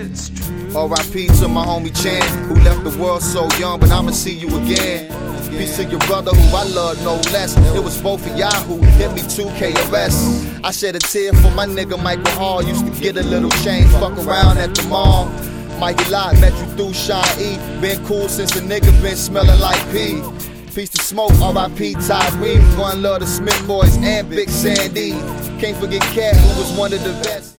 R.I.P. to my homie Chan, who left the world so young, but I'ma see you again. Peace to your brother who I love no less. It was both of y'all who hit me 2 KRS. I shed a tear for my nigga Michael Hall. Used to get a little change, fuck around at the mall. Mikey Lott met you through Sean E. Been cool since a nigga been smelling like P. Peace to Smoke, R.I.P. Tyree. One love the Smith Boys and Big Sandy. Can't forget Cat, who was one of the best.